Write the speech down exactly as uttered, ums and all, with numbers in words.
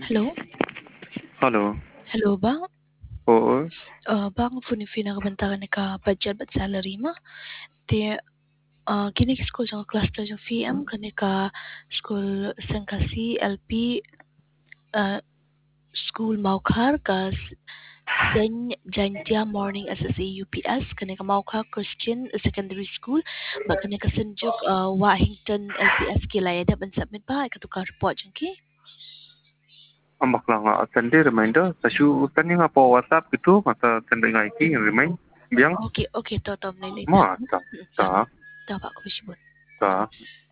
Hello? Hello. Hello, bang? Oo. Ah, bang funi fina kabantagan ni ka budget at salary mo? Ti ah kini ka school sa cluster yung F M kani ka school sangkasi L P ah school Maukhar ka Saint Jaintia Morning S S A U P S kani ka Maukhar Christian Secondary School ba kani ka Sanjuk ah, Washington L P S kilaya da ban submit ba ikatukar report jengki? Ambak lang nga send reminder sa shoe tani nga po WhatsApp gitu masa send nga iki remind biang Okay, okay, to to nilay ta. ma ta Hmm, ta ta ta ba ko bisibon. ta